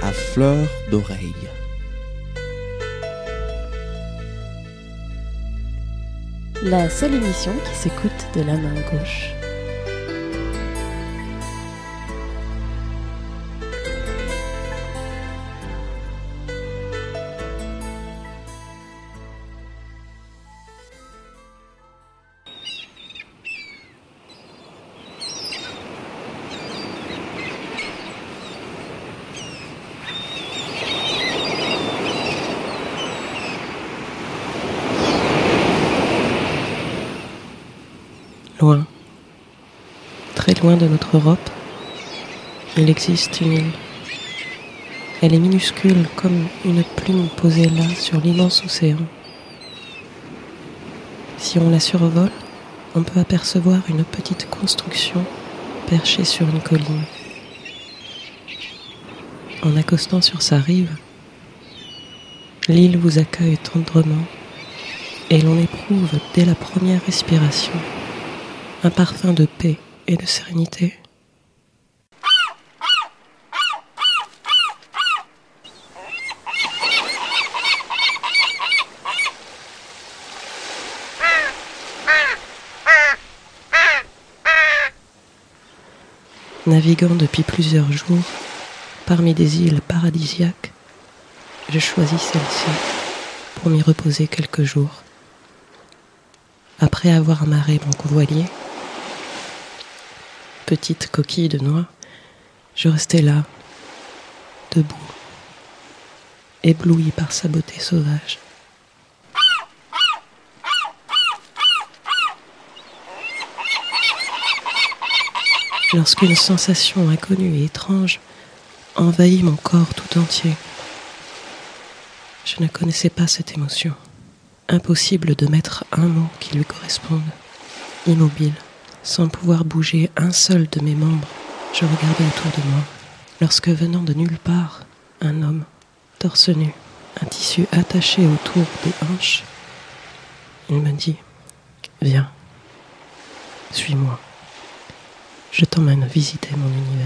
à fleur d'oreille. La seule émission qui s'écoute de la main gauche. Loin, très loin de notre Europe, il existe une île. Elle est minuscule comme une plume posée là sur l'immense océan. Si on la survole, on peut apercevoir une petite construction perchée sur une colline. En accostant sur sa rive, l'île vous accueille tendrement et l'on éprouve dès la première respiration un parfum de paix et de sérénité. Naviguant depuis plusieurs jours parmi des îles paradisiaques, je choisis celle-ci pour m'y reposer quelques jours. Après avoir amarré mon convoilier, petite coquille de noix, je restais là, debout, ébloui par sa beauté sauvage. Lorsqu'une sensation inconnue et étrange envahit mon corps tout entier, je ne connaissais pas cette émotion. Impossible de mettre un mot qui lui corresponde. Immobile, sans pouvoir bouger un seul de mes membres, je regardais autour de moi. Lorsque venant de nulle part, un homme, torse nu, un tissu attaché autour des hanches, il me dit « Viens, suis-moi, je t'emmène visiter mon univers. »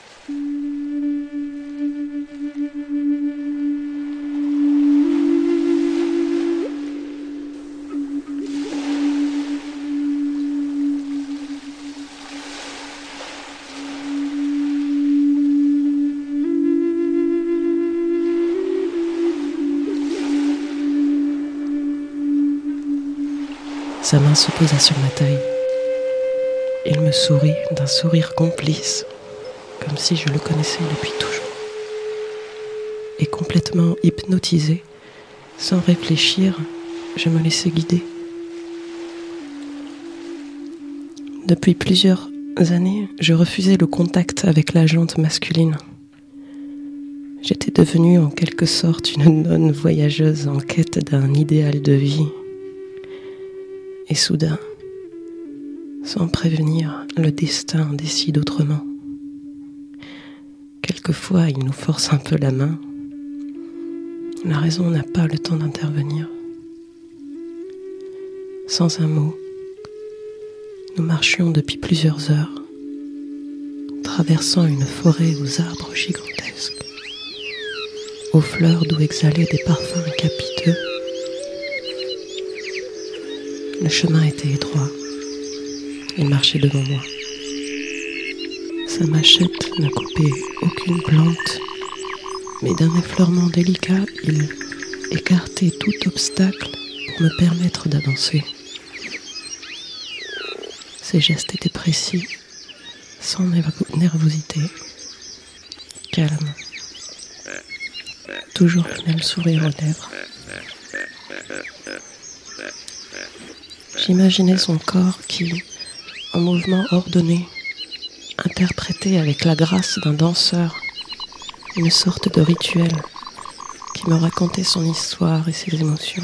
Sa main se posa sur ma taille. Il me sourit d'un sourire complice, comme si je le connaissais depuis toujours. Et complètement hypnotisé, sans réfléchir, je me laissais guider. Depuis plusieurs années, je refusais le contact avec la jante masculine. J'étais devenue en quelque sorte une nonne voyageuse en quête d'un idéal de vie. Et soudain, sans prévenir, le destin décide autrement. Quelquefois, il nous force un peu la main. La raison n'a pas le temps d'intervenir. Sans un mot, nous marchions depuis plusieurs heures, traversant une forêt aux arbres gigantesques, aux fleurs d'où exhalaient des parfums capiteux. Le chemin était étroit. Il marchait devant moi. Sa machette ne coupait aucune plante, mais d'un effleurement délicat, il écartait tout obstacle pour me permettre d'avancer. Ses gestes étaient précis, sans nervosité, calme. Toujours le même sourire aux lèvres. J'imaginais son corps qui, en mouvement ordonné, interprétait avec la grâce d'un danseur une sorte de rituel qui me racontait son histoire et ses émotions.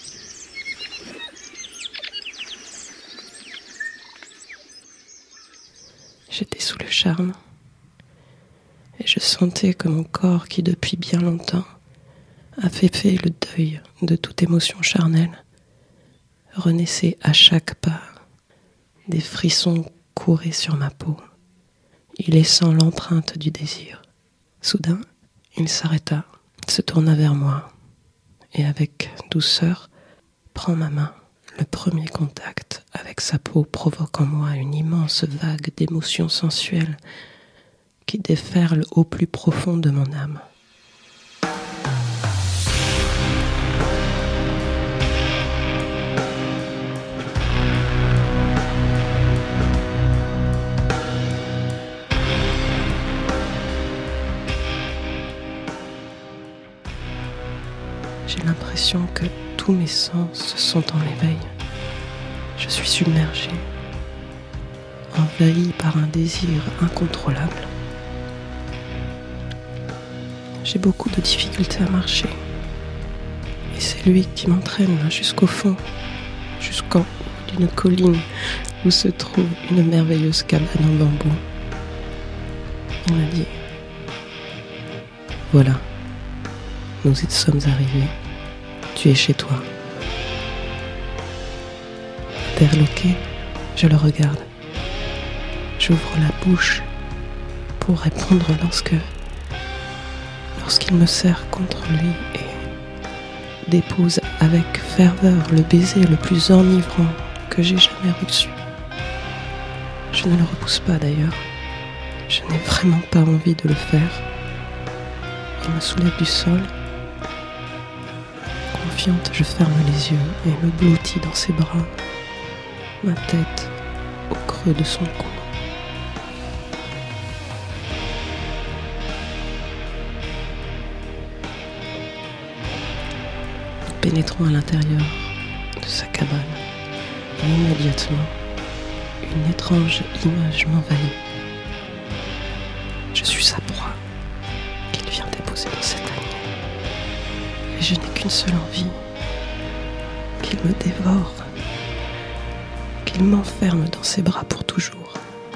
J'étais sous le charme et je sentais que mon corps, qui depuis bien longtemps avait fait le deuil de toute émotion charnelle, renaissait à chaque pas. Des frissons couraient sur ma peau, y laissant l'empreinte du désir. Soudain, Il s'arrêta, se tourna vers moi et avec douceur prend ma main. Le premier contact avec sa peau provoque en moi une immense vague d'émotions sensuelles qui déferle au plus profond de mon âme. J'ai l'impression que tous mes sens sont en éveil. Je suis submergée, envahie par un désir incontrôlable. J'ai beaucoup de difficultés à marcher. Et c'est lui qui m'entraîne jusqu'au fond, jusqu'en haut d'une colline où se trouve une merveilleuse cabane en bambou. Il m'a dit « Voilà, nous y sommes arrivés. Tu es chez toi. » Interloqué, je le regarde. J'ouvre la bouche pour répondre lorsqu'il me serre contre lui et dépose avec ferveur le baiser le plus enivrant que j'ai jamais reçu. Je ne le repousse pas d'ailleurs. Je n'ai vraiment pas envie de le faire. Il me soulève du sol. Confiante, je ferme les yeux et me blottis dans ses bras, ma tête au creux de son cou. Nous pénétrons à l'intérieur de sa cabane et immédiatement, une étrange image m'envahit. Je suis sa proie qu'il vient déposer dans cette tanière. Et je n'ai qu'une seule envie, qu'il me dévore, qu'il m'enferme dans ses bras pour toujours.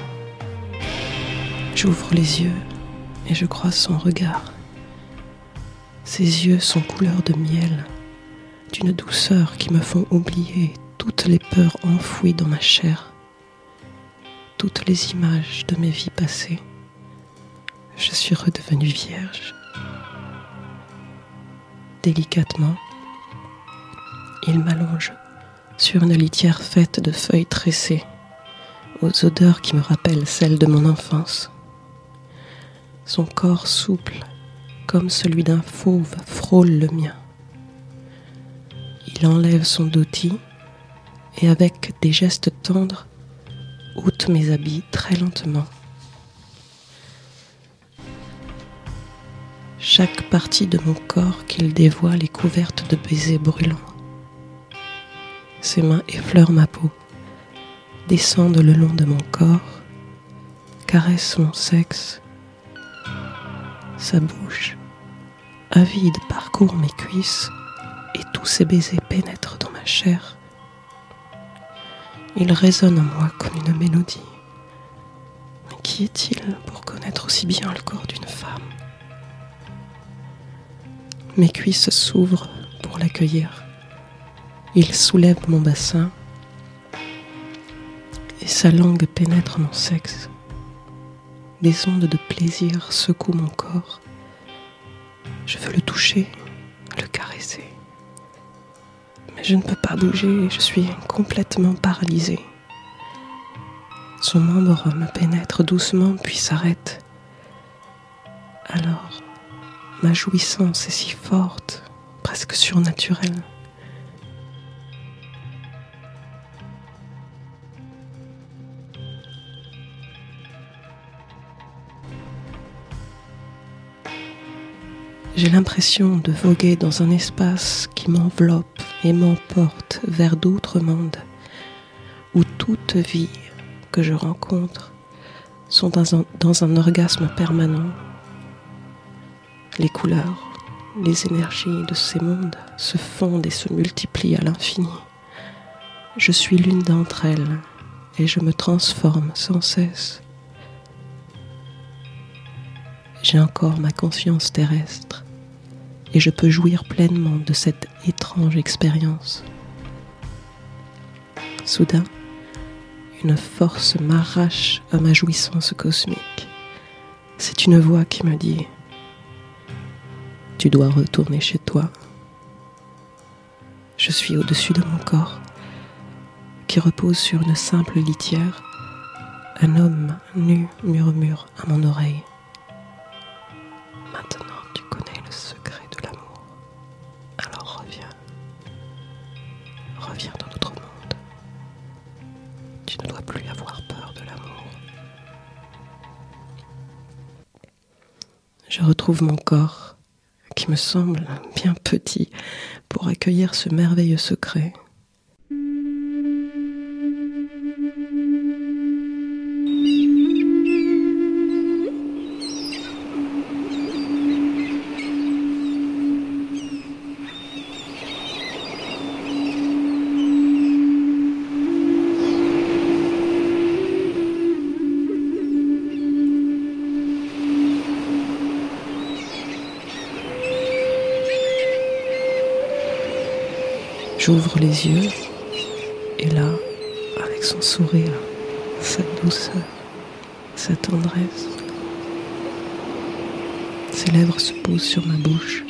J'ouvre les yeux et je croise son regard. Ses yeux sont couleur de miel, d'une douceur qui me font oublier toutes les peurs enfouies dans ma chair, toutes les images de mes vies passées. Je suis redevenue vierge. Délicatement, il m'allonge sur une litière faite de feuilles tressées, aux odeurs qui me rappellent celles de mon enfance. Son corps souple, comme celui d'un fauve, frôle le mien. Il enlève son dhoti et avec des gestes tendres, ôte mes habits très lentement. Chaque partie de mon corps qu'il dévoile est couverte de baisers brûlants. Ses mains effleurent ma peau, descendent le long de mon corps, caressent mon sexe. Sa bouche, avide, parcourt mes cuisses et tous ses baisers pénètrent dans ma chair. Il résonne en moi comme une mélodie. Mais qui est-il pour connaître aussi bien le corps d'une femme ? Mes cuisses s'ouvrent pour l'accueillir. Il soulève mon bassin et sa langue pénètre mon sexe. Des ondes de plaisir secouent mon corps. Je veux le toucher, le caresser. Mais je ne peux pas bouger, je suis complètement paralysée. Son membre me pénètre doucement puis s'arrête. Alors, ma jouissance est si forte, presque surnaturelle. J'ai l'impression de voguer dans un espace qui m'enveloppe et m'emporte vers d'autres mondes où toute vie que je rencontre sont dans un orgasme permanent. Les couleurs, les énergies de ces mondes se fondent et se multiplient à l'infini. Je suis l'une d'entre elles et je me transforme sans cesse. J'ai encore ma conscience terrestre et je peux jouir pleinement de cette étrange expérience. Soudain, une force m'arrache à ma jouissance cosmique. C'est une voix qui me dit tu dois retourner chez toi. Je suis au-dessus de mon corps, qui repose sur une simple litière. Un homme nu murmure à mon oreille. Maintenant, tu connais le secret de l'amour. Alors reviens. Reviens dans notre monde. Tu ne dois plus avoir peur de l'amour. Je retrouve mon corps, qui me semble bien petit pour accueillir ce merveilleux secret. J'ouvre les yeux, et là, avec son sourire, sa douceur, sa tendresse, ses lèvres se posent sur ma bouche.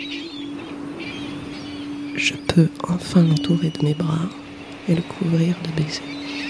Je peux enfin l'entourer de mes bras et le couvrir de baisers.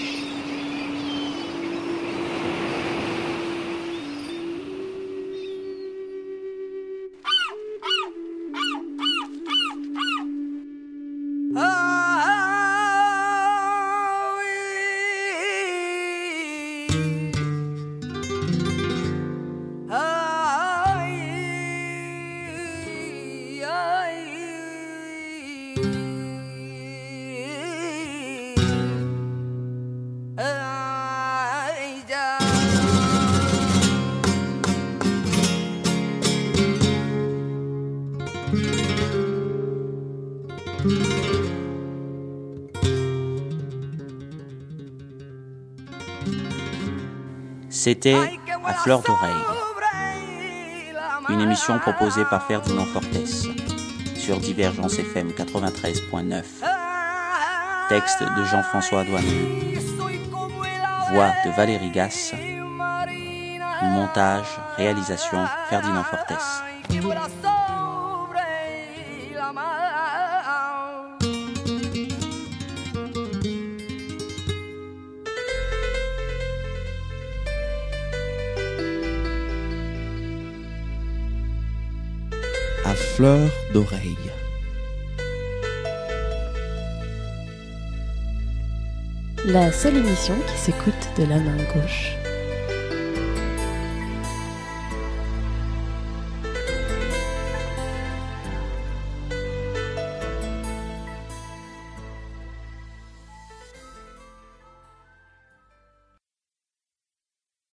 C'était À fleur d'oreille, une émission proposée par Ferdinand Fortes sur Divergence FM 93.9. Texte de Jean-François Douanier, voix de Valérie Gasse, montage, réalisation Ferdinand Fortes. À fleur d'oreille. La seule émission qui s'écoute de la main gauche.